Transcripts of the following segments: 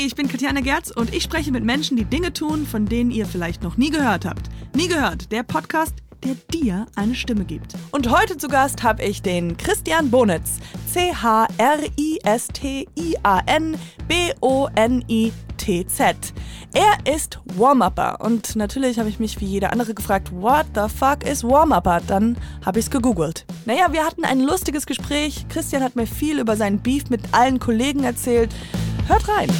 ich bin Katjana Gerz und ich spreche mit Menschen, die Dinge tun, von denen ihr vielleicht noch nie gehört habt. Nie gehört, der Podcast, der dir eine Stimme gibt. Und heute zu Gast habe ich den Christian Bonitz. CHRISTIAN-BONITZ. Er ist Warm-Upper und natürlich habe ich mich wie jeder andere gefragt, what the fuck is Warm-Upper? Dann habe ich es gegoogelt. Naja, wir hatten ein lustiges Gespräch. Christian hat mir viel über seinen Beef mit allen Kollegen erzählt. Hört rein.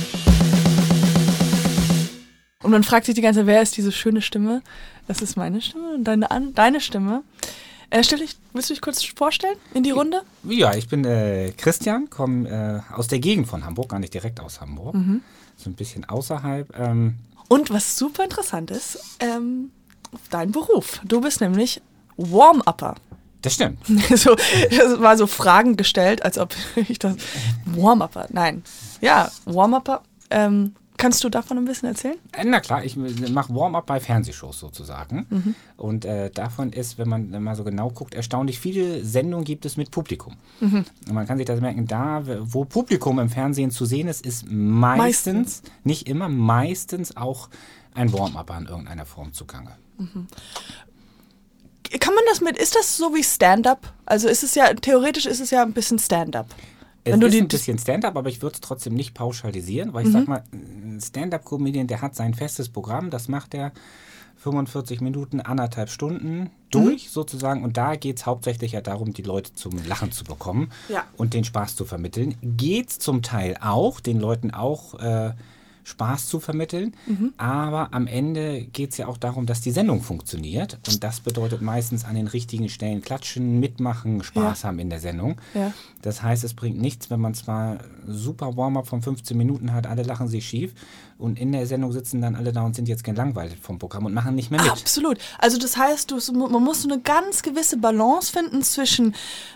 Und man fragt sich die ganze Zeit, wer ist diese schöne Stimme? Das ist meine Stimme und deine Stimme. Willst du dich kurz vorstellen in die Runde? Ja, ich bin Christian, komme aus der Gegend von Hamburg, gar nicht direkt aus Hamburg. So ein bisschen außerhalb. Und was super interessant ist, dein Beruf. Du bist nämlich Warm-Upper. Das stimmt. Das war so Fragen gestellt, als ob ich das... Warm-Upper, nein. Ja, Warm-Upper. Kannst du davon ein bisschen erzählen? Na klar, ich mache Warm-up bei Fernsehshows sozusagen. Und davon ist, wenn man mal so genau guckt, erstaunlich viele Sendungen gibt es mit Publikum. Und man kann sich das merken, da, wo Publikum im Fernsehen zu sehen ist, ist meistens, nicht immer, meistens auch ein Warm-Upper in irgendeiner Form zugange. Kann man das ist das so wie Stand-up? Also theoretisch ist es ja ein bisschen Stand-up. Es ist ein bisschen Stand-up, aber ich würde es trotzdem nicht pauschalisieren, weil ich sag mal, ein Stand-up-Comedian, der hat sein festes Programm, das macht er 45 Minuten, 1,5 Stunden durch sozusagen, und da geht es hauptsächlich ja darum, die Leute zum Lachen zu bekommen und den Spaß zu vermitteln. Geht es zum Teil auch, den Leuten auch Spaß zu vermitteln, aber am Ende geht es ja auch darum, dass die Sendung funktioniert, und das bedeutet meistens an den richtigen Stellen klatschen, mitmachen, Spaß haben in der Sendung. Ja. Das heißt, es bringt nichts, wenn man zwar super Warm-up von 15 Minuten hat, alle lachen sich schief, und in der Sendung sitzen dann alle da und sind jetzt gelangweilt vom Programm und machen nicht mehr mit. Absolut. Also das heißt, man muss so eine ganz gewisse Balance finden zwischen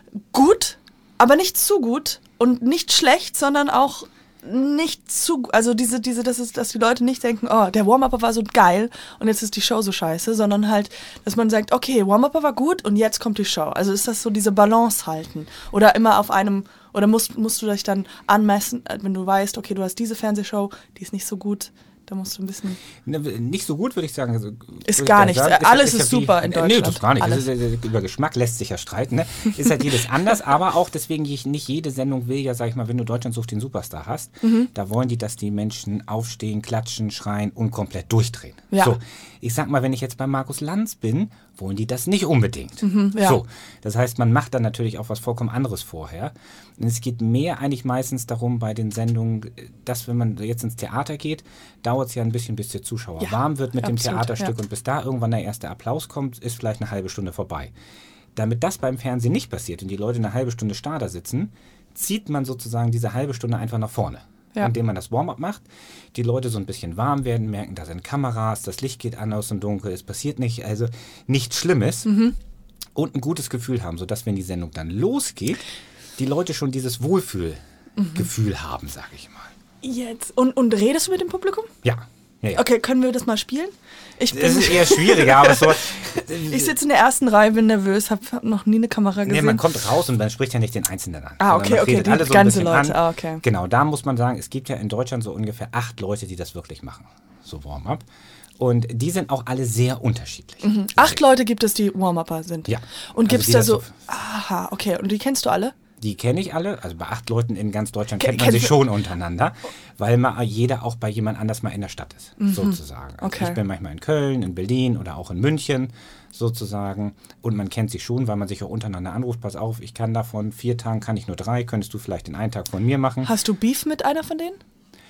gut, aber nicht zu gut, und nicht schlecht, sondern auch nicht zu, also dass die Leute nicht denken, oh, der Warm-Upper war so geil und jetzt ist die Show so scheiße, sondern halt, dass man sagt, okay, Warm-Upper war gut und jetzt kommt die Show. Also ist das so diese Balance halten? Oder immer auf einem, oder musst du dich dann anmessen, wenn du weißt, okay, du hast diese Fernsehshow, die ist nicht so gut, da musst du ein bisschen... Nicht so gut, würde ich sagen. Also, ist gar nichts. Alles ist super in Deutschland. Nee, das gar nicht. Über Geschmack lässt sich ja streiten. Ne? Ist halt jedes anders, aber auch deswegen, nicht jede Sendung will ja, sag ich mal, wenn du Deutschland sucht den Superstar hast, da wollen die, dass die Menschen aufstehen, klatschen, schreien und komplett durchdrehen. Ja. So, ich sag mal, wenn ich jetzt bei Markus Lanz bin, wollen die das nicht unbedingt. So, das heißt, man macht dann natürlich auch was vollkommen anderes vorher. Und es geht mehr eigentlich meistens darum bei den Sendungen, dass wenn man jetzt ins Theater geht, dauert es ja ein bisschen, bis der Zuschauer warm wird mit dem Theaterstück, und bis da irgendwann der erste Applaus kommt, ist vielleicht eine halbe Stunde vorbei. Damit das beim Fernsehen nicht passiert und die Leute eine halbe Stunde starr da sitzen, zieht man sozusagen diese halbe Stunde einfach nach vorne. Ja. Indem man das Warm-up macht, die Leute so ein bisschen warm werden, merken, da sind Kameras, das Licht geht an aus dem Dunkel, es passiert nichts Schlimmes und ein gutes Gefühl haben, sodass, wenn die Sendung dann losgeht, die Leute schon dieses Wohlfühlgefühl haben, sag ich mal. Jetzt. Und redest du mit dem Publikum? Ja. Okay, können wir das mal spielen? Es ist eher schwieriger, aber so... Ich sitze in der ersten Reihe, bin nervös, habe noch nie eine Kamera gesehen. Nee, man kommt raus und man spricht ja nicht den Einzelnen an. Okay, die alle so ganze Leute. Okay. Genau, da muss man sagen, es gibt ja in Deutschland so ungefähr 8 Leute, die das wirklich machen, so Warm-up. Und die sind auch alle sehr unterschiedlich. 8 Leute gibt es, die Warm-Upper sind? Ja. Und gibt es da so... Aha, okay. Und die kennst du alle? Die kenne ich alle. Also bei 8 Leuten in ganz Deutschland kennt man sich schon untereinander, weil jeder auch bei jemand anders mal in der Stadt ist, sozusagen. Also ich bin manchmal in Köln, in Berlin oder auch in München sozusagen, und man kennt sich schon, weil man sich auch untereinander anruft, pass auf, ich kann davon 4 Tagen, kann ich nur 3, könntest du vielleicht den einen Tag von mir machen. Hast du Beef mit einer von denen?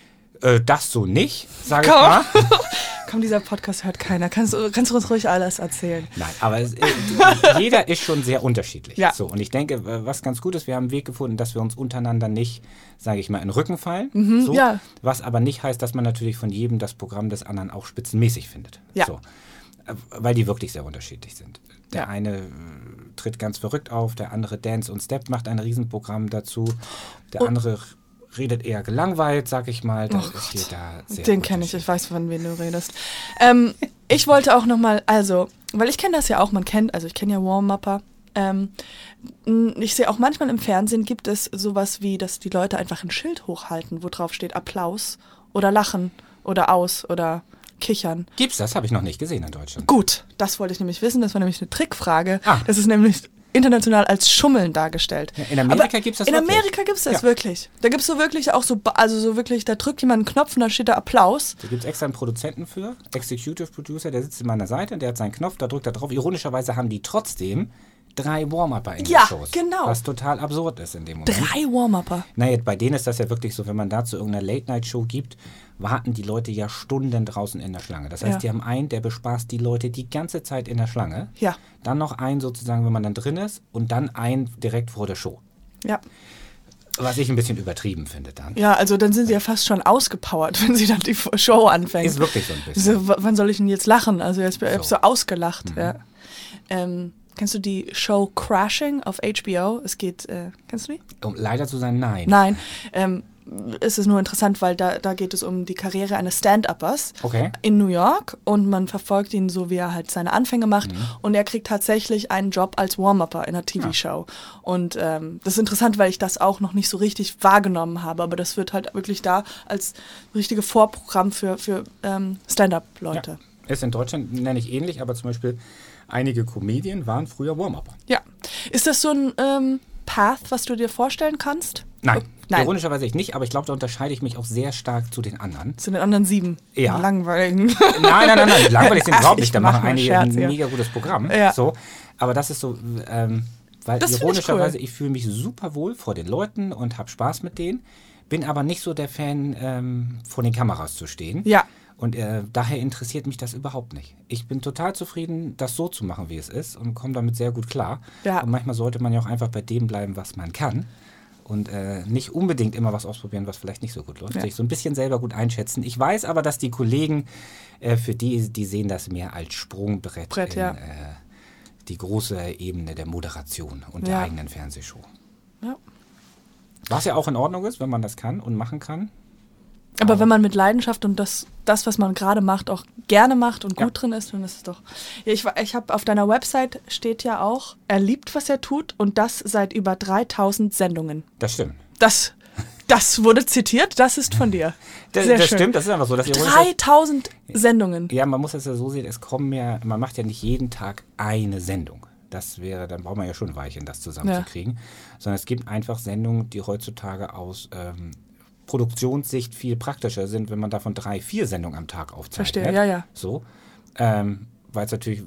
Das so nicht, sage ich mal. Komm, dieser Podcast hört keiner. Kannst du uns ruhig alles erzählen? Nein, aber jeder ist schon sehr unterschiedlich. Ja. So, und ich denke, was ganz gut ist, wir haben einen Weg gefunden, dass wir uns untereinander nicht, sage ich mal, in den Rücken fallen. So, was aber nicht heißt, dass man natürlich von jedem das Programm des anderen auch spitzenmäßig findet. Ja. So, weil die wirklich sehr unterschiedlich sind. Der eine tritt ganz verrückt auf, der andere Dance und Step macht ein Riesenprogramm dazu, der andere redet eher gelangweilt, sag ich mal. Das steht da sehr. Den kenne ich weiß, von wem du redest. Ich wollte auch nochmal, weil ich kenne das ja auch, ich kenne ja Warm-Upper. Ich sehe auch manchmal im Fernsehen gibt es sowas wie, dass die Leute einfach ein Schild hochhalten, wo drauf steht Applaus oder lachen oder aus oder kichern. Gibt's das? Habe ich noch nicht gesehen in Deutschland. Gut, das wollte ich nämlich wissen. Das war nämlich eine Trickfrage. Ah. Das ist nämlich international als Schummeln dargestellt. Ja, in Amerika gibt es das in wirklich. In Amerika gibt es das wirklich. Da gibt es so wirklich auch so, also so wirklich, da drückt jemand einen Knopf und da steht da Applaus. Da gibt es extra einen Produzenten für, Executive Producer, der sitzt in meiner Seite, der hat seinen Knopf, da drückt er drauf. Ironischerweise haben die trotzdem 3 Warm-Upper in den Shows. Ja, genau. Was total absurd ist in dem Moment. 3 Warm-Upper. Naja, bei denen ist das ja wirklich so, wenn man dazu irgendeine Late-Night-Show gibt, warten die Leute ja Stunden draußen in der Schlange. Das heißt, die haben einen, der bespaßt die Leute die ganze Zeit in der Schlange. Ja. Dann noch einen sozusagen, wenn man dann drin ist und dann einen direkt vor der Show. Ja. Was ich ein bisschen übertrieben finde dann. Ja, also dann sind sie ja fast schon ausgepowert, wenn sie dann die Show anfängt. Ist wirklich so ein bisschen. So, wann soll ich denn jetzt lachen? Also jetzt bin ich so ausgelacht. Ja. Kennst du die Show Crashing auf HBO? Es geht, kennst du die? Um leider zu sein, nein. Nein. Es ist nur interessant, weil da geht es um die Karriere eines Stand-Uppers in New York und man verfolgt ihn so, wie er halt seine Anfänge macht und er kriegt tatsächlich einen Job als Warm-Upper in einer TV-Show. Und das ist interessant, weil ich das auch noch nicht so richtig wahrgenommen habe, aber das wird halt wirklich da als richtige Vorprogramm für Stand-Up-Leute. Ja. Ist in Deutschland, nenne ich ähnlich, aber zum Beispiel einige Comedien waren früher Warm-Upper. Ja. Ist das so ein Path, was du dir vorstellen kannst? Nein. Ironischerweise nicht, aber ich glaube, da unterscheide ich mich auch sehr stark zu den anderen. Zu den anderen 7? Ja. Langweiligen. Nein, langweilig sind überhaupt nicht. Da machen einige Scherz, ein mega gutes Programm. Ja. So. Aber das ist so, weil das ironischerweise, cool. ich fühle mich super wohl vor den Leuten und habe Spaß mit denen, bin aber nicht so der Fan, vor den Kameras zu stehen. Ja. Und daher interessiert mich das überhaupt nicht. Ich bin total zufrieden, das so zu machen, wie es ist und komme damit sehr gut klar. Ja. Und manchmal sollte man ja auch einfach bei dem bleiben, was man kann. Und nicht unbedingt immer was ausprobieren, was vielleicht nicht so gut läuft. Ja. Sich so ein bisschen selber gut einschätzen. Ich weiß aber, dass die Kollegen, für die sehen das mehr als Sprungbrett in die große Ebene der Moderation und der eigenen Fernsehshow. Ja. Was ja auch in Ordnung ist, wenn man das kann und machen kann. Aber wenn man mit Leidenschaft und das, was man gerade macht, auch gerne macht und gut drin ist, dann ist es doch... Ja, ich habe auf deiner Website steht ja auch, er liebt, was er tut und das seit über 3000 Sendungen. Das stimmt. Das wurde zitiert, das ist von dir. Das stimmt, das ist einfach so. 3000 Sendungen. Ja, man muss das ja so sehen, man macht ja nicht jeden Tag eine Sendung. Dann braucht man ja schon ein Weilchen, das zusammenzukriegen. Sondern es gibt einfach Sendungen, die heutzutage aus Produktionssicht viel praktischer sind, wenn man davon 3-4 Sendungen am Tag aufzeichnet. Verstehe, ja. So, weil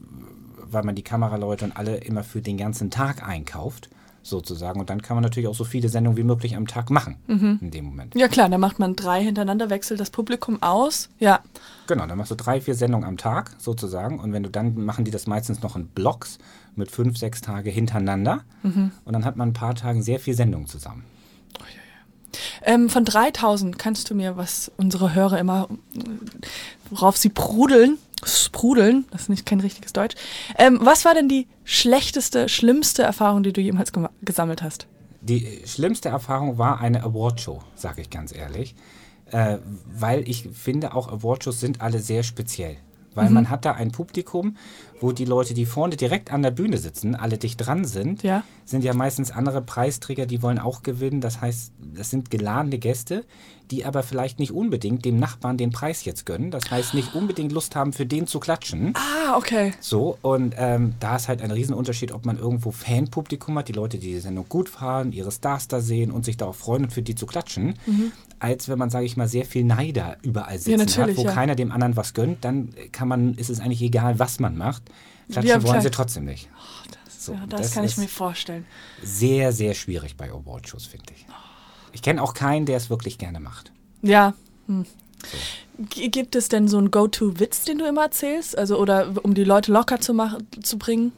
man die Kameraleute und alle immer für den ganzen Tag einkauft, sozusagen. Und dann kann man natürlich auch so viele Sendungen wie möglich am Tag machen, in dem Moment. Ja klar, dann macht man 3 hintereinander, wechselt das Publikum aus. Ja. Genau, dann machst du 3-4 Sendungen am Tag, sozusagen. Und machen die das meistens noch in Blocks mit 5-6 Tage hintereinander. Und dann hat man ein paar Tagen sehr viel Sendungen zusammen. Von 3000 kannst du mir, was unsere Hörer immer, worauf sie sprudeln, das ist kein richtiges Deutsch. Was war denn die schlimmste Erfahrung, die du jemals gesammelt hast? Die schlimmste Erfahrung war eine Awardshow, sage ich ganz ehrlich. Weil ich finde, auch Awardshows sind alle sehr speziell. Weil man hat da ein Publikum, wo die Leute, die vorne direkt an der Bühne sitzen, alle dicht dran sind ja meistens andere Preisträger, die wollen auch gewinnen. Das heißt, das sind geladene Gäste, die aber vielleicht nicht unbedingt dem Nachbarn den Preis jetzt gönnen. Das heißt, nicht unbedingt Lust haben, für den zu klatschen. Ah, okay. So, und da ist halt ein Riesenunterschied, ob man irgendwo Fanpublikum hat, die Leute, die Sendung gut fahren, ihre Stars da sehen und sich darauf freuen und für die zu klatschen, als wenn man, sage ich mal, sehr viel Neider überall sitzen hat, wo keiner dem anderen was gönnt, dann ist es eigentlich egal, was man macht. Klatschen wollen sie trotzdem nicht. Oh, das kann ich mir vorstellen. Sehr, sehr schwierig bei Awardshows, finde ich. Ich kenne auch keinen, der es wirklich gerne macht. Ja. So. Gibt es denn so einen Go-To-Witz, den du immer erzählst? Also, oder um die Leute locker zu bringen?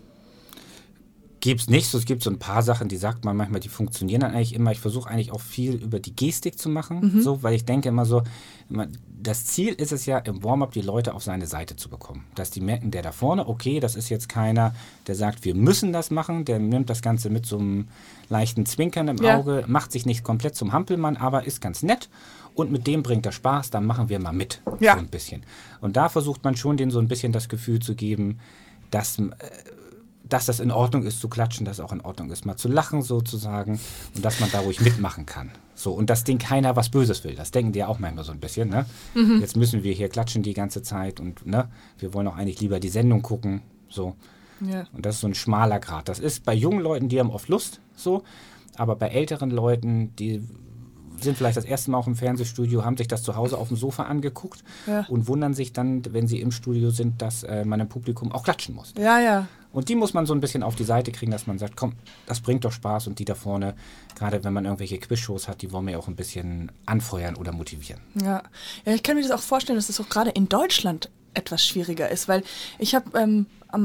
Gibt's nicht. Es gibt so ein paar Sachen, die sagt man manchmal, die funktionieren dann eigentlich immer. Ich versuche eigentlich auch viel über die Gestik zu machen, so, weil ich denke immer so, das Ziel ist es ja, im Warm-up die Leute auf seine Seite zu bekommen. Dass die merken, der da vorne, okay, das ist jetzt keiner, der sagt, wir müssen das machen, der nimmt das Ganze mit so einem leichten Zwinkern im Auge, macht sich nicht komplett zum Hampelmann, aber ist ganz nett und mit dem bringt er Spaß, dann machen wir mal mit, so ein bisschen. Und da versucht man schon, denen so ein bisschen das Gefühl zu geben, dass dass das in Ordnung ist zu klatschen, dass es auch in Ordnung ist, mal zu lachen sozusagen und dass man da ruhig mitmachen kann. So, und dass denen keiner was Böses will. Das denken die ja auch manchmal so ein bisschen, ne? Jetzt müssen wir hier klatschen die ganze Zeit und ne, wir wollen auch eigentlich lieber die Sendung gucken. So. Ja. Und das ist so ein schmaler Grat. Das ist bei jungen Leuten, die haben oft Lust, so, aber bei älteren Leuten, die sind vielleicht das erste Mal auch im Fernsehstudio, haben sich das zu Hause auf dem Sofa angeguckt und wundern sich dann, wenn sie im Studio sind, dass man im Publikum auch klatschen muss. Ja, ja. Und die muss man so ein bisschen auf die Seite kriegen, dass man sagt, komm, das bringt doch Spaß und die da vorne, gerade wenn man irgendwelche Quizshows hat, die wollen wir auch ein bisschen anfeuern oder motivieren. Ja, ich kann mir das auch vorstellen, dass das auch gerade in Deutschland etwas schwieriger ist, weil ich habe ein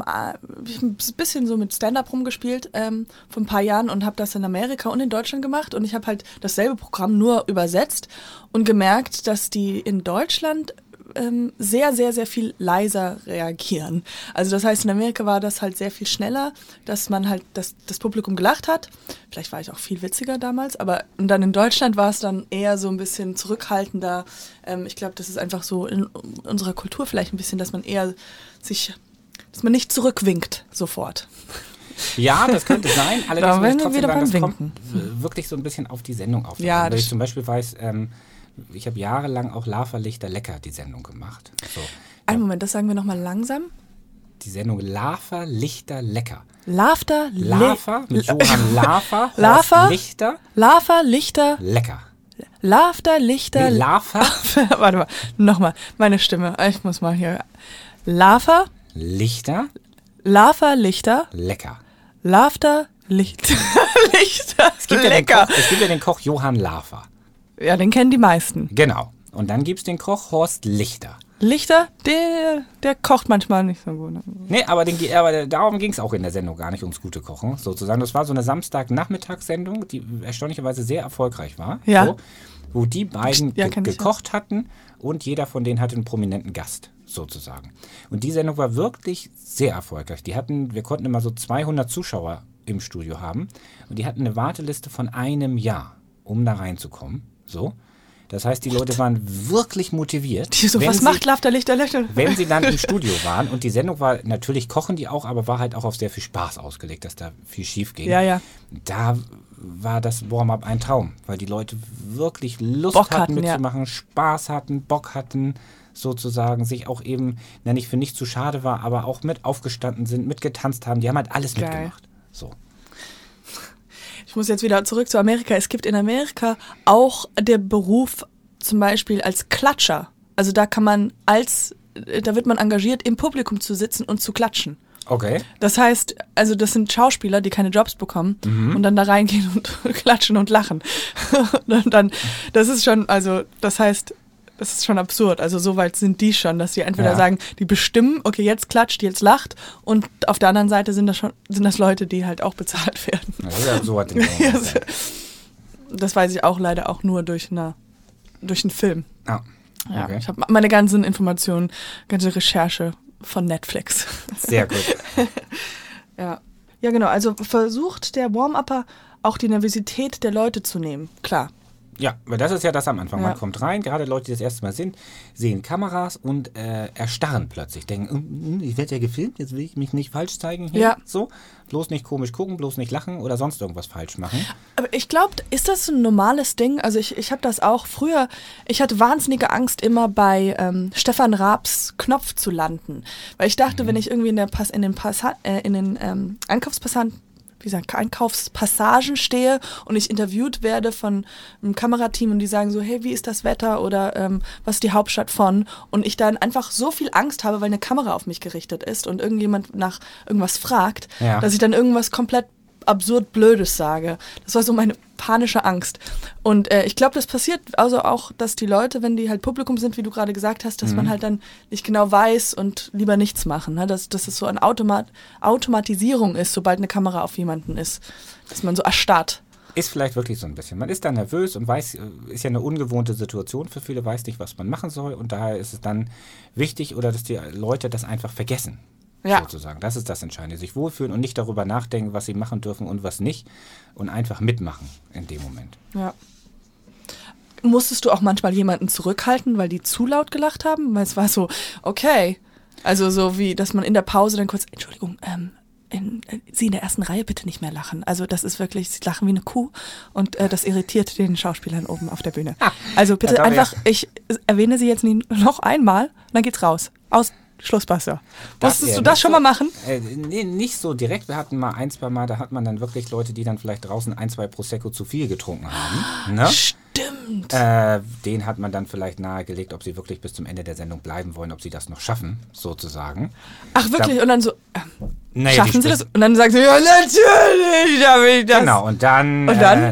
bisschen so mit Stand-Up rumgespielt vor ein paar Jahren und habe das in Amerika und in Deutschland gemacht und ich habe halt dasselbe Programm nur übersetzt und gemerkt, dass die in Deutschland sehr, sehr, sehr viel leiser reagieren. Also das heißt, in Amerika war das halt sehr viel schneller, dass man halt das Publikum gelacht hat. Vielleicht war ich auch viel witziger damals, aber und dann in Deutschland war es dann eher so ein bisschen zurückhaltender. Ich glaube, das ist einfach so in unserer Kultur vielleicht ein bisschen, dass man eher dass man nicht zurückwinkt sofort. Ja, das könnte sein. Allerdings muss ich trotzdem wieder sagen, das Winken. kommt wirklich so ein bisschen auf die Sendung auf. Ja, Weil ich zum Beispiel weiß, ich habe jahrelang auch Lava Lichter Lecker die Sendung gemacht. So. Einen Moment, das sagen wir nochmal langsam. Die Sendung Lava Lichter Lecker. Lava mit Johann Lava, Lava Lichter, Lichter, Lecker. Lava, Lichter, Nee, Lava, warte mal, nochmal, meine Stimme, ich muss mal hier. Lava, Lichter, Lichter, Lecker. Lichter, Lichter, Es gibt lecker. Es gibt ja den Koch Johann Lava. Ja, den kennen die meisten. Genau. Und dann gibt es den Koch Horst Lichter. Lichter, der kocht manchmal nicht so gut. Nee, aber darum ging es auch in der Sendung gar nicht ums gute Kochen, sozusagen. Das war so eine Samstagnachmittagssendung, die erstaunlicherweise sehr erfolgreich war. Ja. So, wo die beiden gekocht hatten und jeder von denen hatte einen prominenten Gast, sozusagen. Und die Sendung war wirklich sehr erfolgreich. Wir konnten immer so 200 Zuschauer im Studio haben und die hatten eine Warteliste von einem Jahr, um da reinzukommen. So. Das heißt, die Leute waren wirklich motiviert. Macht Laughter, Lichter? Wenn sie dann im Studio waren und die Sendung war, natürlich kochen die auch, aber war halt auch auf sehr viel Spaß ausgelegt, dass da viel schief ging. Ja, ja. Da war das Warm-up ein Traum, weil die Leute wirklich Lust hatten mitzumachen, Spaß hatten, Bock hatten, sozusagen, sich auch eben, nicht für nicht zu schade war, aber auch mit aufgestanden sind, mitgetanzt haben. Die haben halt alles mitgemacht. So. Ich muss jetzt wieder zurück zu Amerika. Es gibt in Amerika auch der Beruf zum Beispiel als Klatscher. Also da wird man engagiert, im Publikum zu sitzen und zu klatschen. Okay. Das heißt, also das sind Schauspieler, die keine Jobs bekommen und dann da reingehen und klatschen und lachen. Und dann, das ist schon, also das heißt, das ist schon absurd. Also so weit sind die schon, dass die entweder sagen, die bestimmen, okay, jetzt klatscht, jetzt lacht und auf der anderen Seite sind das Leute, die halt auch bezahlt werden. Ja, so hat den Das weiß ich auch leider auch nur durch einen Film. Ah, okay. Ja, ich habe meine ganzen Informationen, ganze Recherche von Netflix. Sehr gut. Ja, genau. Also versucht der Warm-Upper auch die Nervosität der Leute zu nehmen. Klar. Ja, weil das ist ja das am Anfang. Ja. Man kommt rein, gerade Leute, die das erste Mal sind, sehen Kameras und erstarren plötzlich. Denken, ich werde ja gefilmt, jetzt will ich mich nicht falsch zeigen hier. Ja. So, bloß nicht komisch gucken, bloß nicht lachen oder sonst irgendwas falsch machen. Aber ich glaube, ist das ein normales Ding? Also ich habe das auch früher, ich hatte wahnsinnige Angst, immer bei Stefan Raabs Knopf zu landen. Weil ich dachte, wenn ich irgendwie in den Einkaufspassagen stehe und ich interviewt werde von einem Kamerateam und die sagen so, hey, wie ist das Wetter oder was ist die Hauptstadt von? Und ich dann einfach so viel Angst habe, weil eine Kamera auf mich gerichtet ist und irgendjemand nach irgendwas fragt, dass ich dann irgendwas komplett absurd Blödes sage. Das war so meine panische Angst. Und ich glaube, das passiert also auch, dass die Leute, wenn die halt Publikum sind, wie du gerade gesagt hast, dass man halt dann nicht genau weiß und lieber nichts machen. Ne? Dass es so eine Automatisierung ist, sobald eine Kamera auf jemanden ist. Dass man so erstarrt. Ist vielleicht wirklich so ein bisschen. Man ist dann nervös und weiß, ist ja eine ungewohnte Situation für viele, weiß nicht, was man machen soll. Und daher ist es dann wichtig, oder dass die Leute das einfach vergessen. Ja. Sozusagen. Das ist das Entscheidende. Sich wohlfühlen und nicht darüber nachdenken, was sie machen dürfen und was nicht. Und einfach mitmachen in dem Moment. Ja. Musstest du auch manchmal jemanden zurückhalten, weil die zu laut gelacht haben? Weil es war so, okay. Also so wie, dass man in der Pause dann kurz, Entschuldigung, Sie in der ersten Reihe bitte nicht mehr lachen. Also das ist wirklich, Sie lachen wie eine Kuh und das irritiert den Schauspielern oben auf der Bühne. Also bitte einfach, ich erwähne Sie jetzt noch einmal und dann geht's raus. Aus Schlussbasser. Musstest du das schon mal machen? Nee, nicht so direkt. Wir hatten mal 1, 2 Mal, da hat man dann wirklich Leute, die dann vielleicht draußen 1, 2 Prosecco zu viel getrunken haben. Ne? Stimmt. Den hat man dann vielleicht nahegelegt, ob sie wirklich bis zum Ende der Sendung bleiben wollen, ob sie das noch schaffen, sozusagen. Ach wirklich? Und dann so, naja, schaffen Sie das? Und dann sagt sie, ja natürlich, da will ich das. Genau, und dann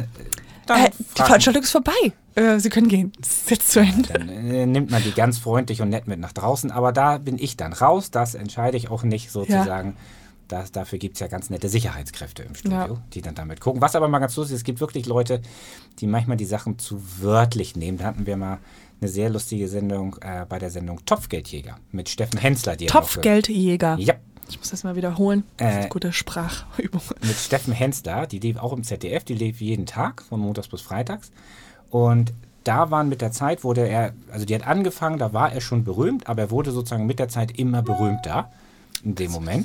die Veranstaltung ist vorbei. Sie können gehen. Das ist jetzt zu Ende. Dann nimmt man die ganz freundlich und nett mit nach draußen. Aber da bin ich dann raus. Das entscheide ich auch nicht sozusagen. Ja. Dafür gibt es ja ganz nette Sicherheitskräfte im Studio, die dann damit gucken. Was aber mal ganz lustig ist, es gibt wirklich Leute, die manchmal die Sachen zu wörtlich nehmen. Da hatten wir mal eine sehr lustige Sendung bei der Sendung Topfgeldjäger mit Steffen Hensler. Topfgeldjäger? Ja. Ich muss das mal wiederholen. Das ist eine gute Sprachübung. Mit Steffen Hensler, die lief auch im ZDF, die lief jeden Tag, von montags bis freitags. Und da waren mit der Zeit, die hat angefangen, da war er schon berühmt, aber er wurde sozusagen mit der Zeit immer berühmter in dem Moment.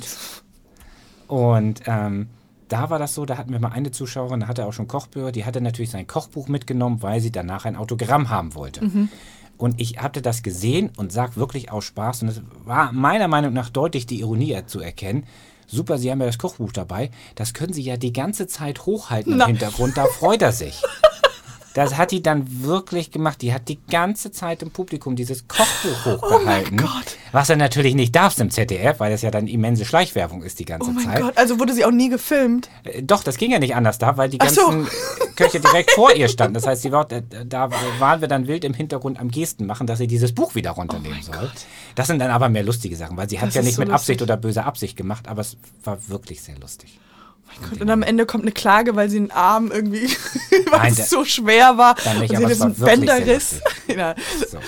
Und da war das so, da hatten wir mal eine Zuschauerin, da hatte er auch schon Kochbücher, die hatte natürlich sein Kochbuch mitgenommen, weil sie danach ein Autogramm haben wollte. Mhm. Und ich hatte das gesehen und sag wirklich aus Spaß, und es war meiner Meinung nach deutlich die Ironie zu erkennen. Super, Sie haben ja das Kochbuch dabei, das können Sie ja die ganze Zeit hochhalten im Hintergrund, da freut er sich. Das hat die dann wirklich gemacht. Die hat die ganze Zeit im Publikum dieses Kochbuch hochgehalten. Oh mein Gott. Was er natürlich nicht darf im ZDF, weil das ja dann immense Schleichwerbung ist die ganze Zeit. Oh mein Gott, also wurde sie auch nie gefilmt? Doch, das ging ja nicht anders da, weil die ganzen Köche direkt vor ihr standen. Das heißt, da waren wir dann wild im Hintergrund am Gesten machen, dass sie dieses Buch wieder runternehmen soll. Gott. Das sind dann aber mehr lustige Sachen, weil sie hat es ja nicht so mit Absicht oder böser Absicht gemacht, aber es war wirklich sehr lustig. Mein Gott, und am Ende kommt eine Klage, weil sie einen Arm irgendwie, weil es so schwer war. Dann nicht, und sie aber hat es war einen Bänderriss. Ja. So.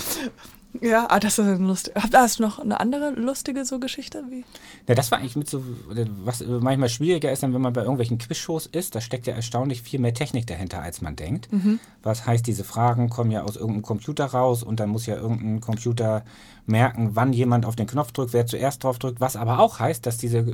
Ja, das ist lustig. Hast du noch eine andere lustige so Geschichte? Ja, das war eigentlich mit so, was manchmal schwieriger ist, dann, wenn man bei irgendwelchen Quizshows ist, da steckt ja erstaunlich viel mehr Technik dahinter, als man denkt. Mhm. Was heißt, diese Fragen kommen ja aus irgendeinem Computer raus und dann muss ja irgendein Computer merken, wann jemand auf den Knopf drückt, wer zuerst drauf drückt, was aber auch heißt, dass diese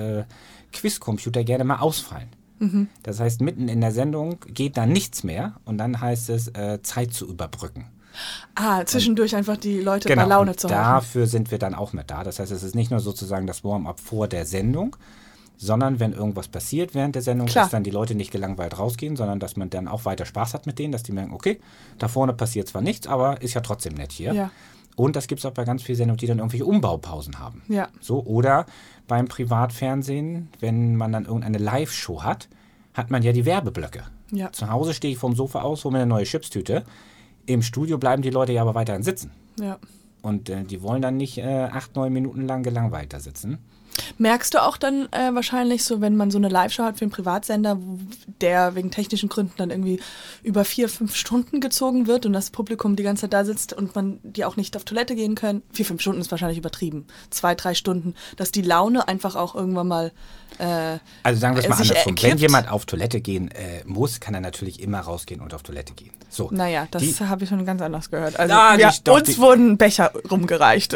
Quizcomputer gerne mal ausfallen. Mhm. Das heißt, mitten in der Sendung geht dann nichts mehr und dann heißt es, Zeit zu überbrücken. Zwischendurch einfach die Leute bei Laune zu halten. Dafür sind wir dann auch mit da. Das heißt, es ist nicht nur sozusagen das Warm-up vor der Sendung, sondern wenn irgendwas passiert während der Sendung, dass dann die Leute nicht gelangweilt rausgehen, sondern dass man dann auch weiter Spaß hat mit denen, dass die merken, okay, da vorne passiert zwar nichts, aber ist ja trotzdem nett hier. Ja. Und das gibt es auch bei ganz vielen Sendungen, die dann irgendwelche Umbaupausen haben. Ja. So, oder beim Privatfernsehen, wenn man dann irgendeine Live-Show hat man ja die Werbeblöcke. Ja. Zu Hause stehe ich vom Sofa aus, hole mir eine neue Chipstüte. Im Studio bleiben die Leute ja aber weiterhin sitzen. Ja. Und die wollen dann nicht 8, 9 Minuten lang gelangweilt da sitzen. Merkst du auch dann wahrscheinlich so, wenn man so eine Live-Show hat für einen Privatsender, der wegen technischen Gründen dann irgendwie über 4, 5 Stunden gezogen wird und das Publikum die ganze Zeit da sitzt und man die auch nicht auf Toilette gehen können. 4, 5 Stunden ist wahrscheinlich übertrieben. 2, 3 Stunden, dass die Laune einfach auch irgendwann mal also sagen wir es mal andersrum. Wenn jemand auf Toilette gehen muss, kann er natürlich immer rausgehen und auf Toilette gehen. So. Naja, das habe ich schon ganz anders gehört. Also uns wurden Becher rumgereicht.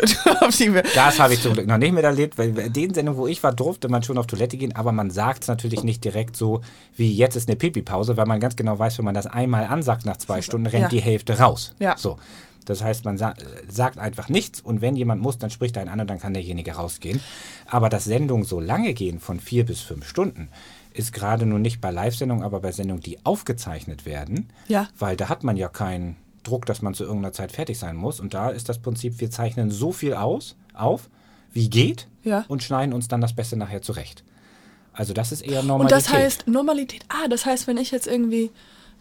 Das habe ich zum Glück noch nicht miterlebt, weil in den Sendungen, wo ich war, durfte man schon auf Toilette gehen, aber man sagt es natürlich nicht direkt so, wie jetzt ist eine Pipi-Pause, weil man ganz genau weiß, wenn man das einmal ansagt nach 2 Stunden, rennt die Hälfte raus. Ja. So. Das heißt, man sagt einfach nichts und wenn jemand muss, dann spricht er einen an und dann kann derjenige rausgehen. Aber dass Sendungen so lange gehen, von 4 bis 5 Stunden, ist gerade nur nicht bei Live-Sendungen, aber bei Sendungen, die aufgezeichnet werden, weil da hat man ja keinen Druck, dass man zu irgendeiner Zeit fertig sein muss. Und da ist das Prinzip, wir zeichnen so viel auf, wie geht und schneiden uns dann das Beste nachher zurecht. Also das ist eher Normalität. Und das heißt, Normalität, das heißt, wenn ich jetzt irgendwie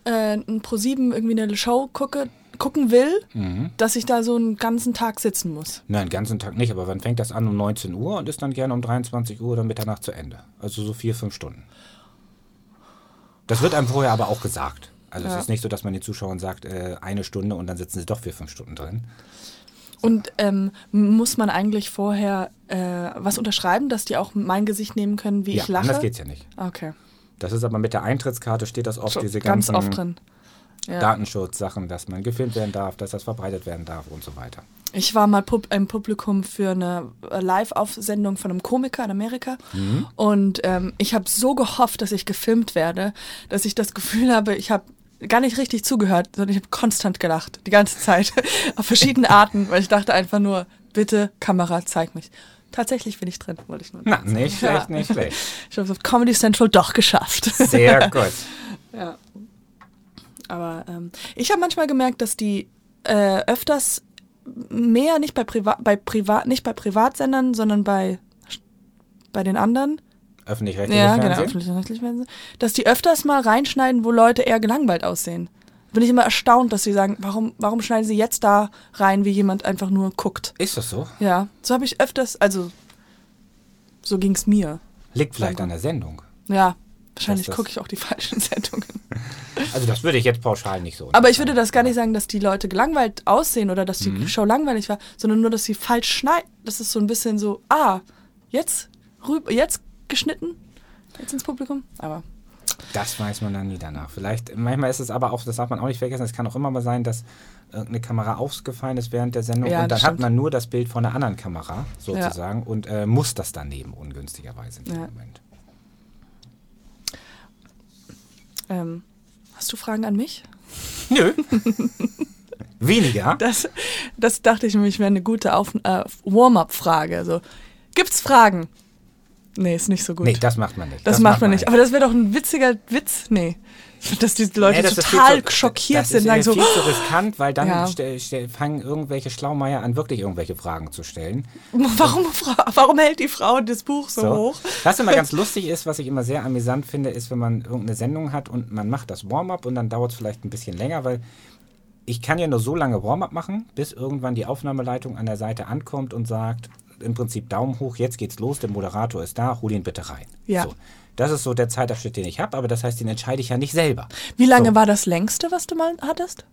ein Pro7 irgendwie eine Show gucken will, dass ich da so einen ganzen Tag sitzen muss. Nein, einen ganzen Tag nicht, aber wann fängt das an? Um 19 Uhr und ist dann gerne um 23 Uhr oder Mitternacht zu Ende. Also so 4, 5 Stunden. Das wird einem vorher aber auch gesagt. Also es ist nicht so, dass man den Zuschauern sagt, 1 Stunde und dann sitzen sie doch 4, 5 Stunden drin. Und muss man eigentlich vorher was unterschreiben, dass die auch mein Gesicht nehmen können, wie ich lache? Ja, anders geht's ja nicht. Okay. Das ist aber mit der Eintrittskarte steht das oft, so, diese ganz ganzen... oft drin. Datenschutzsachen, dass man gefilmt werden darf, dass das verbreitet werden darf und so weiter. Ich war mal im Publikum für eine Live-Aufsendung von einem Komiker in Amerika und ich habe so gehofft, dass ich gefilmt werde, dass ich das Gefühl habe, ich habe gar nicht richtig zugehört, sondern ich habe konstant gelacht, die ganze Zeit, auf verschiedene Arten, weil ich dachte einfach nur, bitte Kamera, zeig mich. Tatsächlich bin ich drin, wollte ich nur. Na, nicht schlecht, nicht schlecht. Ich habe es auf Comedy Central doch geschafft. Sehr gut. Ja. Aber ich habe manchmal gemerkt, dass die öfters mehr nicht bei Privatsendern, sondern bei den anderen. Öffentlich-rechtliche Fernsehen? Fernsehen? Ja, genau, öffentlich-rechtliche Fernsehen. Dass die öfters mal reinschneiden, wo Leute eher gelangweilt aussehen. Bin ich immer erstaunt, dass sie sagen, warum schneiden sie jetzt da rein, wie jemand einfach nur guckt. Ist das so? Ja, so habe ich öfters, also so ging es mir. Liegt vielleicht an der Sendung. Ja, wahrscheinlich gucke ich auch die falschen Sendungen. Also das würde ich jetzt pauschal nicht so. Aber ich würde das gar nicht sagen, dass die Leute gelangweilt aussehen oder dass die Show langweilig war, sondern nur, dass sie falsch schneiden. Das ist so ein bisschen so, jetzt geschnitten, jetzt ins Publikum. Aber das weiß man dann nie danach. Vielleicht, manchmal ist es aber auch, das darf man auch nicht vergessen, es kann auch immer mal sein, dass irgendeine Kamera ausgefallen ist während der Sendung und dann hat man nur das Bild von einer anderen Kamera sozusagen und muss das dann nehmen, ungünstigerweise in dem Moment. Hast du Fragen an mich? Nö. Weniger. Das dachte ich nämlich wäre eine gute Warm-up-Frage. Also, gibt's Fragen? Nee, ist nicht so gut. Nee, das macht man nicht. Das macht man nicht. Aber das wäre doch ein witziger Witz. Nee. Dass die Leute total schockiert sind. Das ist so, viel zu riskant, weil dann fangen irgendwelche Schlaumeier an, wirklich irgendwelche Fragen zu stellen. Warum hält die Frau das Buch so hoch? Was immer ganz lustig ist, was ich immer sehr amüsant finde, ist, wenn man irgendeine Sendung hat und man macht das Warm-up und dann dauert es vielleicht ein bisschen länger, weil ich kann ja nur so lange Warm-up machen, bis irgendwann die Aufnahmeleitung an der Seite ankommt und sagt, im Prinzip Daumen hoch, jetzt geht's los, der Moderator ist da, hol ihn bitte rein. Ja. So. Das ist so der Zeitabschnitt, den ich habe, aber das heißt, den entscheide ich ja nicht selber. Wie lange war das längste, was du mal hattest?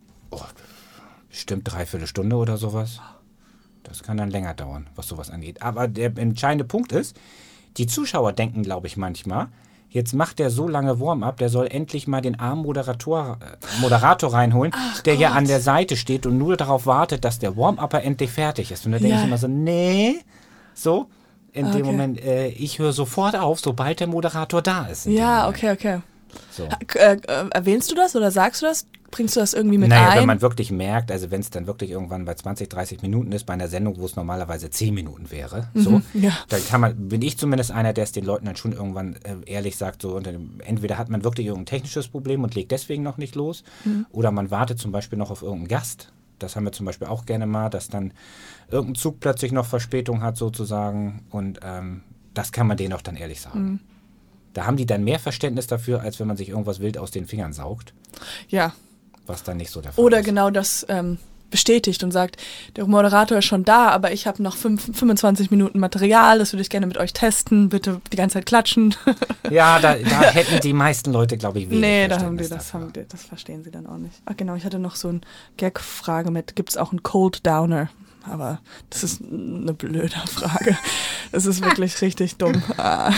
Bestimmt 3/4 Stunde oder sowas. Das kann dann länger dauern, was sowas angeht. Aber der entscheidende Punkt ist, die Zuschauer denken, glaube ich, manchmal, jetzt macht der so lange Warm-up, der soll endlich mal den armen Moderator reinholen, der ja an der Seite steht und nur darauf wartet, dass der Warm-Upper endlich fertig ist. Und da denke ich immer so, nee, so. In dem Moment, ich höre sofort auf, sobald der Moderator da ist. Ja, okay. So. Erwähnst du das oder sagst du das? Bringst du das irgendwie mit ein? Wenn man wirklich merkt, also wenn es dann wirklich irgendwann bei 20, 30 Minuten ist, bei einer Sendung, wo es normalerweise 10 Minuten wäre, dann bin ich zumindest einer, der es den Leuten dann schon irgendwann ehrlich sagt, so, entweder hat man wirklich irgendein technisches Problem und legt deswegen noch nicht los, oder man wartet zum Beispiel noch auf irgendeinen Gast. Das haben wir zum Beispiel auch gerne mal, dass dann irgendein Zug plötzlich noch Verspätung hat sozusagen und das kann man denen auch dann ehrlich sagen. Da haben die dann mehr Verständnis dafür, als wenn man sich irgendwas wild aus den Fingern saugt. Ja. Was dann nicht so der Fall ist. Oder genau das bestätigt und sagt, der Moderator ist schon da, aber ich habe noch 25 Minuten Material, das würde ich gerne mit euch testen, bitte die ganze Zeit klatschen. Ja, da hätten die meisten Leute, glaube ich, wenig Verständnis. Das verstehen sie dann auch nicht. Ach genau, ich hatte noch so eine Gag-Frage mit, gibt es auch einen Cold Downer? Aber das ist eine blöde Frage. Das ist wirklich richtig dumm. Aber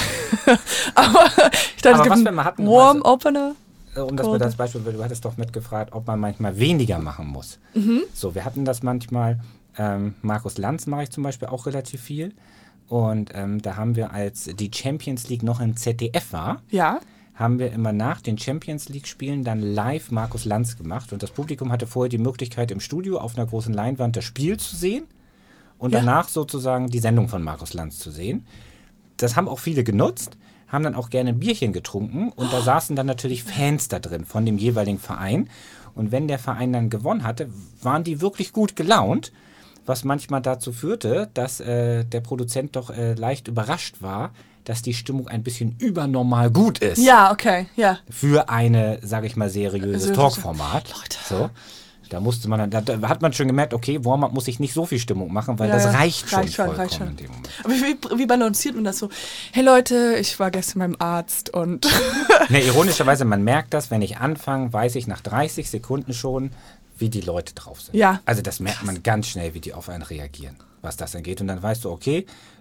ich dachte, es gibt einen Warm-Opener. Um das mit als Beispiel, du hattest doch mitgefragt, ob man manchmal weniger machen muss. So, wir hatten das manchmal, Markus Lanz mache ich zum Beispiel auch relativ viel. Und da haben wir, als die Champions League noch im ZDF war, haben wir immer nach den Champions League-Spielen dann live Markus Lanz gemacht. Und das Publikum hatte vorher die Möglichkeit, im Studio auf einer großen Leinwand das Spiel zu sehen und danach sozusagen die Sendung von Markus Lanz zu sehen. Das haben auch viele genutzt, haben dann auch gerne ein Bierchen getrunken und da saßen dann natürlich Fans da drin von dem jeweiligen Verein. Und wenn der Verein dann gewonnen hatte, waren die wirklich gut gelaunt, was manchmal dazu führte, dass der Produzent doch leicht überrascht war, dass die Stimmung ein bisschen übernormal gut ist. Ja, okay, ja. Für eine, sage ich mal, seriöses Talkformat. Leute. So. Da musste man dann, da hat man schon gemerkt, okay, Warm-up muss ich nicht so viel Stimmung machen, weil das reicht schon in dem Moment. Aber wie balanciert man das so? Hey Leute, ich war gestern beim Arzt und... Ne, ironischerweise, man merkt das, wenn ich anfange, weiß ich nach 30 Sekunden schon, wie die Leute drauf sind. Ja. Also das merkt man ganz schnell, wie die auf einen reagieren, was das angeht. Und dann weißt du, okay,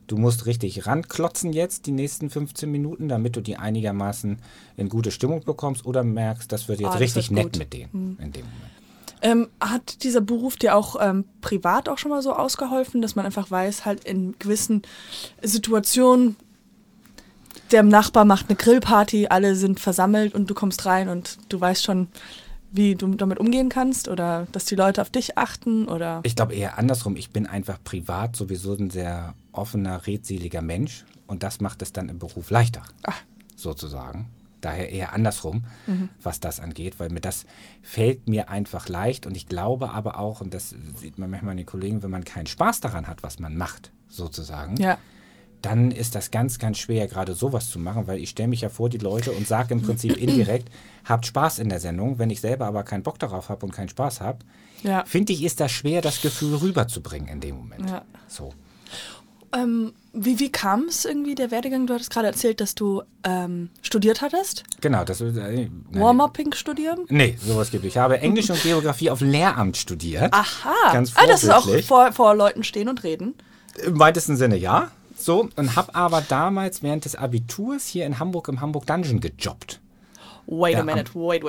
Du musst richtig ranklotzen jetzt die nächsten 15 Minuten, damit du die einigermaßen in gute Stimmung bekommst oder merkst, das wird jetzt das richtig wird nett gut. mit denen in dem Moment. Hat dieser Beruf dir auch privat auch schon mal so ausgeholfen, dass man einfach weiß, halt in gewissen Situationen, der Nachbar macht eine Grillparty, alle sind versammelt und du kommst rein und du weißt schon, wie du damit umgehen kannst oder dass die Leute auf dich achten oder? Ich glaube eher andersrum. Ich bin einfach privat sowieso ein sehr offener, redseliger Mensch und das macht es dann im Beruf leichter, sozusagen. Daher eher andersrum, was das angeht, weil das fällt mir einfach leicht und ich glaube aber auch, und das sieht man manchmal an den Kollegen, wenn man keinen Spaß daran hat, was man macht, sozusagen, dann ist das ganz, ganz schwer, gerade sowas zu machen, weil ich stelle mich ja vor die Leute und sage im Prinzip indirekt, habt Spaß in der Sendung, wenn ich selber aber keinen Bock darauf habe und keinen Spaß habe, finde ich, ist das schwer, das Gefühl rüberzubringen in dem Moment. Ja. So. Wie kam es irgendwie, der Werdegang? Du hattest gerade erzählt, dass du studiert hattest. Genau. Das Warm-Upping studieren? Nee, sowas gibt es. Ich habe Englisch und Geografie auf Lehramt studiert. Aha. Ganz Das ist auch vorbildlich. vor Leuten stehen und reden. Im weitesten Sinne ja. So, und habe aber damals während des Abiturs hier in Hamburg im Hamburg Dungeon gejobbt. Wait a minute. Wait.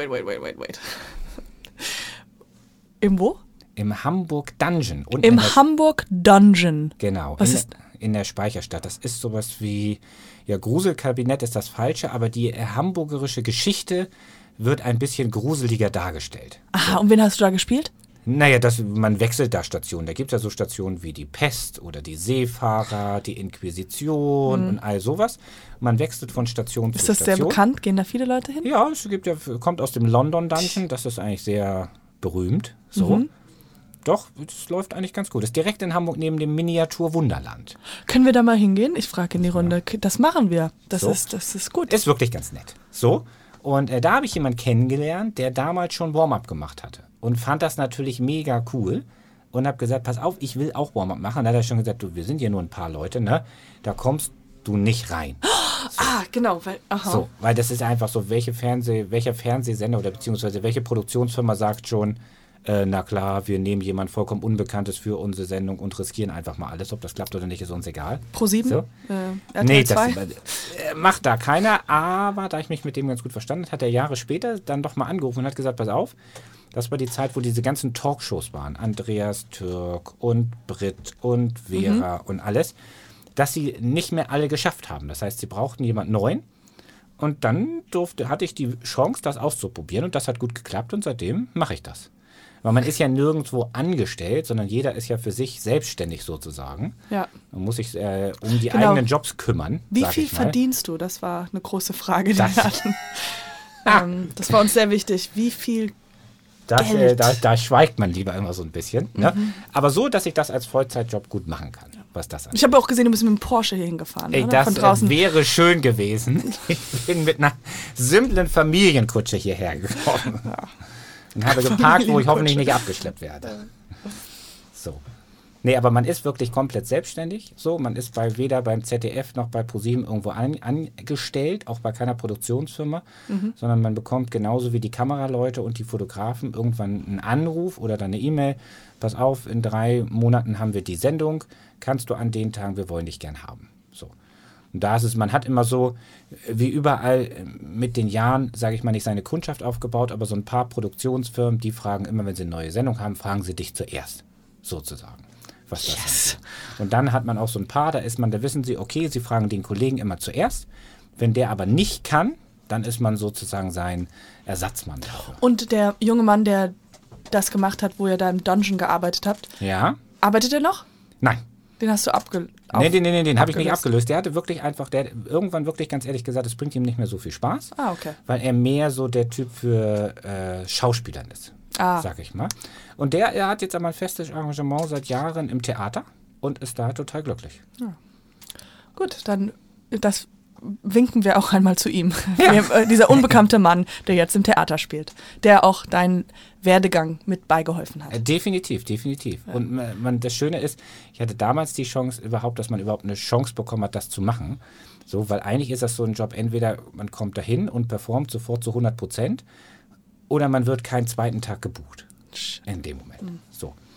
Im wo? Im Hamburg Dungeon. Und Im Hamburg Dungeon. Genau. Was ist? In der Speicherstadt. Das ist sowas wie, ja, Gruselkabinett ist das Falsche, aber die hamburgerische Geschichte wird ein bisschen gruseliger dargestellt. Aha, und wen hast du da gespielt? Naja, man wechselt da Stationen. Da gibt es ja so Stationen wie die Pest oder die Seefahrer, die Inquisition und all sowas. Man wechselt von Station zu Station. Ist das sehr bekannt? Gehen da viele Leute hin? Ja, kommt aus dem London Dungeon. Das ist eigentlich sehr berühmt. So. Doch, es läuft eigentlich ganz gut. Ist direkt in Hamburg neben dem Miniatur Wunderland. Können wir da mal hingehen? Ich frage in die Runde. Das machen wir. Das ist gut. Ist wirklich ganz nett. So. Und da habe ich jemanden kennengelernt, der damals schon Warm-up gemacht hatte. Und fand das natürlich mega cool. Und habe gesagt, pass auf, ich will auch Warm-up machen. Da hat er schon gesagt, du, wir sind hier nur ein paar Leute, ne? Da kommst du nicht rein. So. Genau. Weil das ist einfach so, welcher Fernsehsender oder beziehungsweise welche Produktionsfirma sagt schon, na klar, wir nehmen jemand vollkommen Unbekanntes für unsere Sendung und riskieren einfach mal alles. Ob das klappt oder nicht, ist uns egal. Pro7? So. RTL 2? Das macht da keiner. Aber da ich mich mit dem ganz gut verstanden habe, hat er Jahre später dann doch mal angerufen und hat gesagt, pass auf, das war die Zeit, wo diese ganzen Talkshows waren. Andreas Türk und Britt und Vera und alles. Dass sie nicht mehr alle geschafft haben. Das heißt, sie brauchten jemanden neuen. Und dann hatte ich die Chance, das auszuprobieren. Und das hat gut geklappt. Und seitdem mache ich das. Weil man ist ja nirgendwo angestellt, sondern jeder ist ja für sich selbstständig sozusagen. Ja. Man muss sich um die eigenen Jobs kümmern. Wie viel verdienst du? Das war eine große Frage, die wir hatten. Das war uns sehr wichtig. Wie viel Geld? Da schweigt man lieber immer so ein bisschen. Ne? Aber so, dass ich das als Vollzeitjob gut machen kann. Was das angeht. Ich habe auch gesehen, du bist mit dem Porsche hier hingefahren. Ey, das wäre schön gewesen. Ich bin mit einer simplen Familienkutsche hierher gekommen. Ja. Und habe geparkt, wo ich hoffentlich nicht abgeschleppt werde. So. Nee, aber man ist wirklich komplett selbstständig. So, man ist weder beim ZDF noch bei ProSieben irgendwo angestellt, auch bei keiner Produktionsfirma, sondern man bekommt genauso wie die Kameraleute und die Fotografen irgendwann einen Anruf oder dann eine E-Mail. Pass auf, in 3 Monaten haben wir die Sendung. Kannst du an den Tagen, wir wollen dich gern haben. So. Und da ist es, man hat immer so, wie überall mit den Jahren, sage ich mal, nicht seine Kundschaft aufgebaut, aber so ein paar Produktionsfirmen, die fragen immer, wenn sie eine neue Sendung haben, fragen sie dich zuerst, sozusagen. Was das ist. Und dann hat man auch so ein paar, da wissen sie, okay, sie fragen den Kollegen immer zuerst. Wenn der aber nicht kann, dann ist man sozusagen sein Ersatzmann dafür. Und der junge Mann, der das gemacht hat, wo ihr da im Dungeon gearbeitet habt, arbeitet er noch? Nein. Den hast du Nee, den habe ich nicht abgelöst. Der hatte wirklich irgendwann wirklich ganz ehrlich gesagt, es bringt ihm nicht mehr so viel Spaß. Okay. Weil er mehr so der Typ für Schauspielern ist, sag ich mal. Und er hat jetzt aber ein festes Engagement seit Jahren im Theater und ist da total glücklich. Ja. Gut, dann das winken wir auch einmal zu ihm. Ja. Dieser unbekannte Mann, der jetzt im Theater spielt, der auch deinen Werdegang mit beigeholfen hat. Definitiv. Ja. Und das Schöne ist, ich hatte damals die Chance dass man überhaupt eine Chance bekommen hat, das zu machen. So, weil eigentlich ist das so ein Job, entweder man kommt dahin und performt sofort zu 100% oder man wird keinen zweiten Tag gebucht. In dem Moment. So.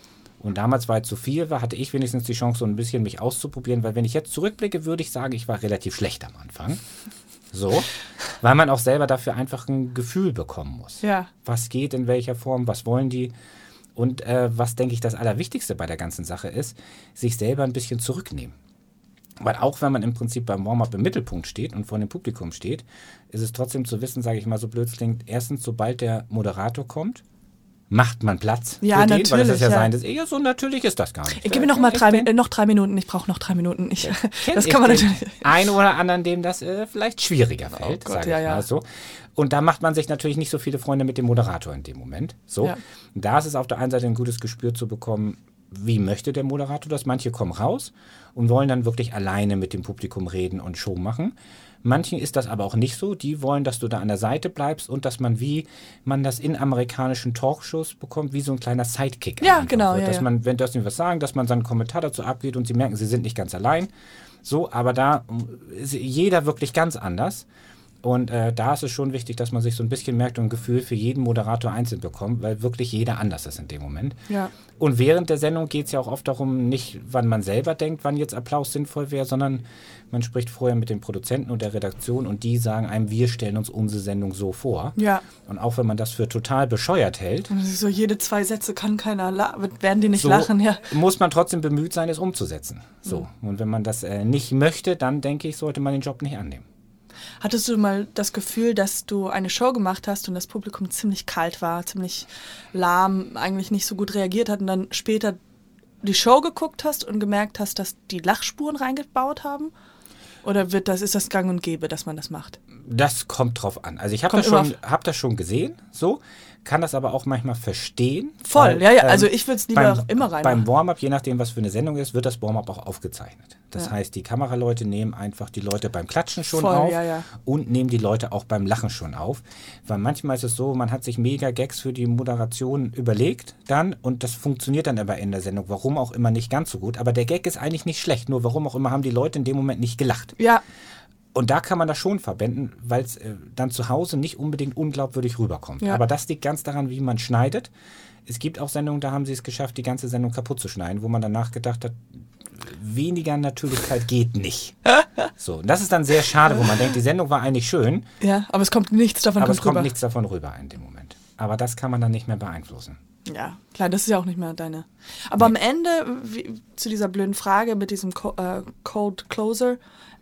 Und damals, weil es zu viel war, hatte ich wenigstens die Chance, so ein bisschen mich auszuprobieren, weil wenn ich jetzt zurückblicke, würde ich sagen, ich war relativ schlecht am Anfang. So, weil man auch selber dafür einfach ein Gefühl bekommen muss. Ja. Was geht, in welcher Form, was wollen die? Und was, denke ich, das Allerwichtigste bei der ganzen Sache ist, sich selber ein bisschen zurücknehmen. Weil auch wenn man im Prinzip beim Warm-up im Mittelpunkt steht und vor dem Publikum steht, ist es trotzdem zu wissen, sage ich mal so blöd es klingt, erstens, sobald der Moderator kommt, macht man Platz Ja, für den, natürlich, weil das ist ja ja. sein, das eher so natürlich ist das gar nicht. Gib mir noch mal noch 3 Minuten. Ich brauche noch 3 Minuten. Das kann man natürlich. Einen oder anderen, dem das vielleicht schwieriger fällt, Gott, sage ja, ich mal ja. so. Und da macht man sich natürlich nicht so viele Freunde mit dem Moderator in dem Moment. So. Ja. Da ist es auf der einen Seite ein gutes Gespür zu bekommen, wie möchte der Moderator das? Manche kommen raus und wollen dann wirklich alleine mit dem Publikum reden und Show machen. Manchen ist das aber auch nicht so. Die wollen, dass du da an der Seite bleibst und dass man, wie man das in amerikanischen Talkshows bekommt, wie so ein kleiner Sidekick. Ja, einfach genau, wird. ja, Dass ja. man, wenn das nicht was sagen, dass man seinen Kommentar dazu abgeht und sie merken, sie sind nicht ganz allein. So, aber da ist jeder wirklich ganz anders. Und da ist es schon wichtig, dass man sich so ein bisschen merkt und ein Gefühl für jeden Moderator einzeln bekommt, weil wirklich jeder anders ist in dem Moment. Ja. Und während der Sendung geht es ja auch oft darum, nicht wann man selber denkt, wann jetzt Applaus sinnvoll wäre, sondern man spricht vorher mit den Produzenten und der Redaktion und die sagen einem, wir stellen uns unsere Sendung so vor. Ja. Und auch wenn man das für total bescheuert hält, So jede 2 Sätze kann keiner werden die nicht so lachen, ja. muss man trotzdem bemüht sein, es umzusetzen. So. Und wenn man das nicht möchte, dann denke ich, sollte man den Job nicht annehmen. Hattest du mal das Gefühl, dass du eine Show gemacht hast und das Publikum ziemlich kalt war, ziemlich lahm, eigentlich nicht so gut reagiert hat und dann später die Show geguckt hast und gemerkt hast, dass die Lachspuren reingebaut haben? Oder ist das gang und gäbe, dass man das macht? Das kommt drauf an. Also ich habe hab das schon gesehen, so, kann das aber auch manchmal verstehen. Voll, weil, ja. Also ich würde es lieber immer reinmachen. Beim Warm-up, je nachdem, was für eine Sendung ist, wird das Warm-up auch aufgezeichnet. Das heißt, die Kameraleute nehmen einfach die Leute beim Klatschen schon Voll, auf ja. und nehmen die Leute auch beim Lachen schon auf. Weil manchmal ist es so, man hat sich mega Gags für die Moderation überlegt dann und das funktioniert dann aber in der Sendung, warum auch immer nicht ganz so gut. Aber der Gag ist eigentlich nicht schlecht, nur warum auch immer haben die Leute in dem Moment nicht gelacht. Ja. Und da kann man das schon verwenden, weil es dann zu Hause nicht unbedingt unglaubwürdig rüberkommt. Ja. Aber das liegt ganz daran, wie man schneidet. Es gibt auch Sendungen, da haben sie es geschafft, die ganze Sendung kaputt zu schneiden, wo man danach gedacht hat, weniger Natürlichkeit geht nicht. So, und das ist dann sehr schade, wo man denkt, die Sendung war eigentlich schön, Ja, aber es kommt nichts davon aber es kommt rüber. nichts davon rüber in dem Moment. Aber das kann man dann nicht mehr beeinflussen. Ja, klar, das ist ja auch nicht mehr deine. Aber am Ende, zu dieser blöden Frage mit diesem Cold Closer,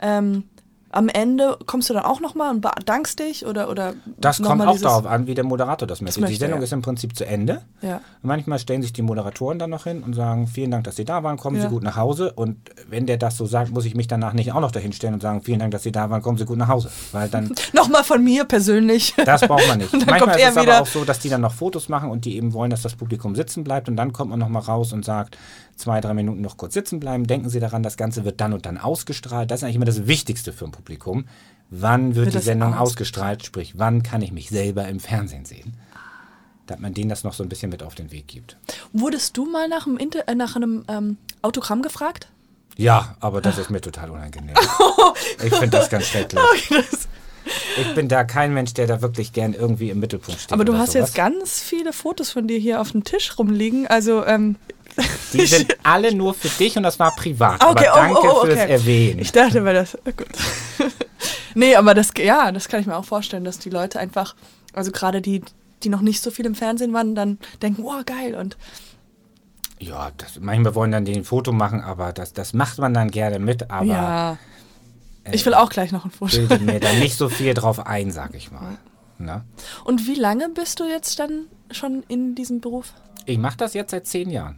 am Ende kommst du dann auch nochmal und bedankst dich oder Das noch kommt mal auch dieses- darauf an, wie der Moderator das möchte. Die möchte, Sendung ja. ist im Prinzip zu Ende. Ja. Manchmal stellen sich die Moderatoren dann noch hin und sagen, vielen Dank, dass Sie da waren, kommen Ja. Sie gut nach Hause. Und wenn der das so sagt, muss ich mich danach nicht auch noch dahin stellen und sagen, vielen Dank, dass Sie da waren, kommen Sie gut nach Hause. Weil dann, Nochmal von mir persönlich. das braucht man nicht. Und dann Manchmal kommt ist er es aber wieder. auch so, dass die dann noch Fotos machen und die eben wollen, dass das Publikum sitzen bleibt. Und dann kommt man noch mal raus und sagt, 2-3 Minuten noch kurz sitzen bleiben. Denken Sie daran, das Ganze wird dann und dann ausgestrahlt. Das ist eigentlich immer das Wichtigste für ein Publikum. Wann wird die das Sendung ausgestrahlt? Sprich, wann kann ich mich selber im Fernsehen sehen? Dass man denen das noch so ein bisschen mit auf den Weg gibt. Wurdest du mal nach einem Autogramm gefragt? Ja, aber das ist mir total unangenehm. Ich finde das ganz schrecklich. Ich bin da kein Mensch, der da wirklich gern irgendwie im Mittelpunkt steht. Aber du oder hast sowas. jetzt ganz viele Fotos von dir hier auf dem Tisch rumliegen. Also, Die sind alle nur für dich und das war privat. Okay, aber danke okay. fürs Erwähnen. Ich dachte, weil das. Gut. Nee, aber das kann ich mir auch vorstellen, dass die Leute einfach, also gerade die noch nicht so viel im Fernsehen waren, dann denken, wow, geil. Und Ja, manchmal wollen dann den Foto machen, aber das macht man dann gerne mit. Aber ja, ich will auch gleich noch ein Foto. bilde mir da nicht so viel drauf ein, sag ich mal. Na? Und wie lange bist du jetzt dann schon in diesem Beruf? Ich mache das jetzt seit 10 Jahren.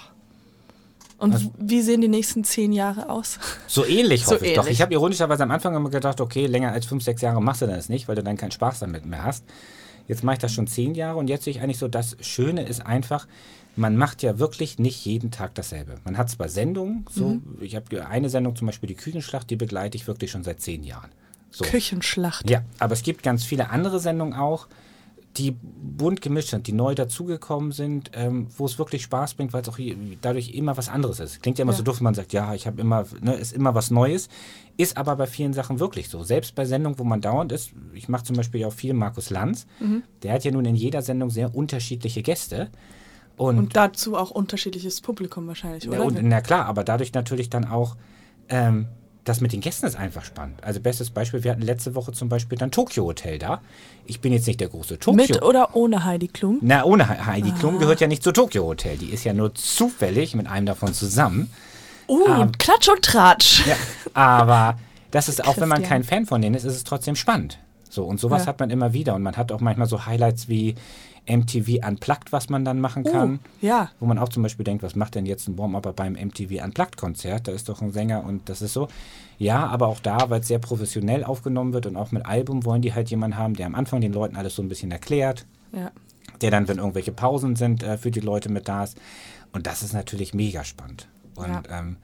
Und wie sehen die nächsten 10 Jahre aus? So ähnlich hoffe ich doch. ähnlich. Ich habe ironischerweise am Anfang immer gedacht, okay, länger als 5, 6 Jahre machst du das nicht, weil du dann keinen Spaß damit mehr hast. Jetzt mache ich das schon 10 Jahre und jetzt sehe ich eigentlich so, das Schöne ist einfach, man macht ja wirklich nicht jeden Tag dasselbe. Man hat zwar Sendungen, so, ich habe eine Sendung, zum Beispiel die Küchenschlacht, die begleite ich wirklich schon seit 10 Jahren. So. Küchenschlacht. Ja, aber es gibt ganz viele andere Sendungen auch, die bunt gemischt sind, die neu dazugekommen sind, wo es wirklich Spaß bringt, weil es auch dadurch immer was anderes ist. Klingt ja immer so doof, wenn man sagt, ja, ich habe immer, ist immer was Neues, ist aber bei vielen Sachen wirklich so. Selbst bei Sendungen, wo man dauernd ist, ich mache zum Beispiel auch viel Markus Lanz, der hat ja nun in jeder Sendung sehr unterschiedliche Gäste Und dazu auch unterschiedliches Publikum wahrscheinlich, oder? Na klar, aber dadurch natürlich dann auch, das mit den Gästen ist einfach spannend. Also bestes Beispiel, wir hatten letzte Woche zum Beispiel dann Tokyo Hotel da. Ich bin jetzt nicht der große Tokyo. Mit oder ohne Heidi Klum? Na, ohne Heidi Klum gehört ja nicht zu Tokyo Hotel. Die ist ja nur zufällig mit einem davon zusammen. Klatsch und Tratsch. Ja, aber das ist auch, wenn man kein Fan von denen ist es trotzdem spannend. So, und sowas hat man immer wieder. Und man hat auch manchmal so Highlights wie MTV Unplugged, was man dann machen kann. Ja. Wo man auch zum Beispiel denkt, was macht denn jetzt ein Warm-Upper beim MTV Unplugged-Konzert? Da ist doch ein Sänger und das ist so. Ja, aber auch da, weil es sehr professionell aufgenommen wird und auch mit Album wollen die halt jemanden haben, der am Anfang den Leuten alles so ein bisschen erklärt. Ja. Der dann, wenn irgendwelche Pausen sind, für die Leute mit da ist. Und das ist natürlich mega spannend. Und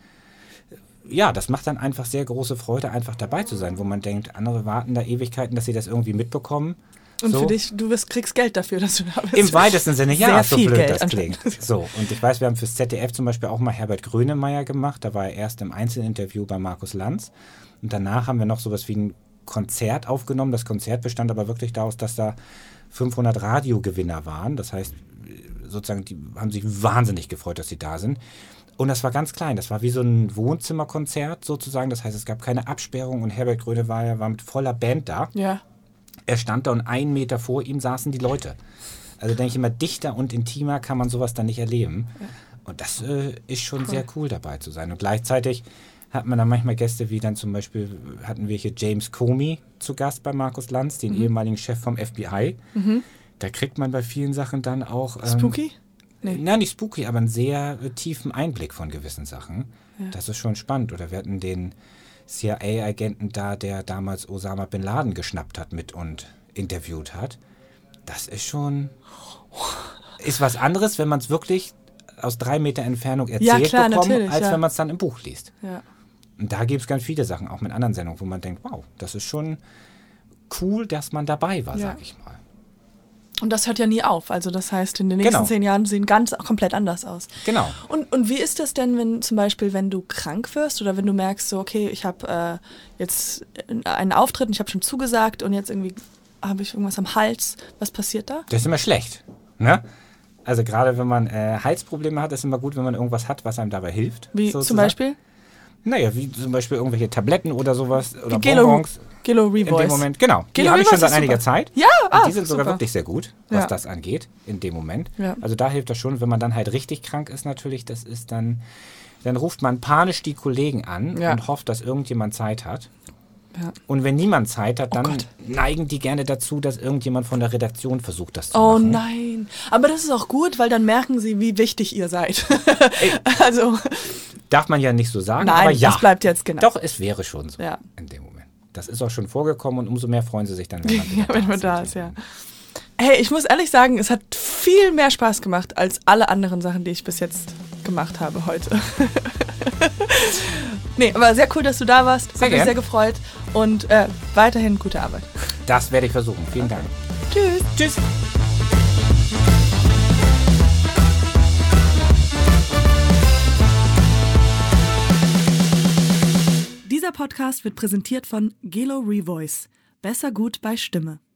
das macht dann einfach sehr große Freude, einfach dabei zu sein, wo man denkt, andere warten da Ewigkeiten, dass sie das irgendwie mitbekommen. Und für dich, kriegst Geld dafür, dass du da bist. Im weitesten Sinne, ja, sehr so viel blöd Geld das klingt. So, und ich weiß, wir haben fürs ZDF zum Beispiel auch mal Herbert Grönemeyer gemacht. Da war er erst im Einzelinterview bei Markus Lanz. Und danach haben wir noch sowas wie ein Konzert aufgenommen. Das Konzert bestand aber wirklich daraus, dass da 500 Radiogewinner waren. Das heißt, sozusagen, die haben sich wahnsinnig gefreut, dass sie da sind. Und das war ganz klein. Das war wie so ein Wohnzimmerkonzert sozusagen. Das heißt, es gab keine Absperrung und Herbert Grönemeyer war mit voller Band da. Ja. Er stand da und 1 Meter vor ihm saßen die Leute. Also denke ich immer, dichter und intimer kann man sowas dann nicht erleben. Ja. Und das ist schon sehr cool dabei zu sein. Und gleichzeitig hat man dann manchmal Gäste, wie dann zum Beispiel hatten wir hier James Comey zu Gast bei Markus Lanz, den ehemaligen Chef vom FBI. Da kriegt man bei vielen Sachen dann auch... Spooky? Nee. Nein, nicht spooky, aber einen sehr tiefen Einblick von gewissen Sachen. Ja. Das ist schon spannend. Oder wir hatten den CIA-Agenten da, der damals Osama Bin Laden geschnappt hat mit und interviewt hat. Das ist schon... Ist was anderes, wenn man es wirklich aus 3 Meter Entfernung erzählt bekommt, als wenn man es dann im Buch liest. Ja. Und da gibt es ganz viele Sachen, auch mit anderen Sendungen, wo man denkt, wow, das ist schon cool, dass man dabei war, sag ich mal. Und das hört ja nie auf. Also das heißt, in den nächsten 10 Jahren sehen komplett anders aus. Genau. Und wie ist das denn, wenn zum Beispiel, wenn du krank wirst oder wenn du merkst, so okay, ich habe jetzt einen Auftritt und ich habe schon zugesagt und jetzt irgendwie habe ich irgendwas am Hals. Was passiert da? Das ist immer schlecht, ne? Also gerade wenn man Halsprobleme hat, ist es immer gut, wenn man irgendwas hat, was einem dabei hilft. Wie sozusagen. Zum Beispiel? Naja, wie zum Beispiel irgendwelche Tabletten oder sowas. Oder Bonbons. Gelo Revoice. In dem Moment, genau. Die habe ich schon seit einiger Zeit. Ja, die sind sogar wirklich sehr gut, was das angeht, in dem Moment. Ja. Also da hilft das schon, wenn man dann halt richtig krank ist natürlich, das ist dann ruft man panisch die Kollegen an und hofft, dass irgendjemand Zeit hat. Ja. Und wenn niemand Zeit hat, dann neigen die gerne dazu, dass irgendjemand von der Redaktion versucht, das zu machen. Oh nein. Aber das ist auch gut, weil dann merken sie, wie wichtig ihr seid. Also darf man ja nicht so sagen, nein, aber ja. Das bleibt jetzt genau. Doch, es wäre schon so in dem Moment. Das ist auch schon vorgekommen und umso mehr freuen sie sich dann, wenn man da ist. Ja. Hey, ich muss ehrlich sagen, es hat viel mehr Spaß gemacht als alle anderen Sachen, die ich bis jetzt gemacht habe heute. Nee, aber sehr cool, dass du da warst. Hat mich sehr gefreut und weiterhin gute Arbeit. Das werde ich versuchen. Vielen Dank. Tschüss. Tschüss. Dieser Podcast wird präsentiert von Gelo Revoice. Besser gut bei Stimme.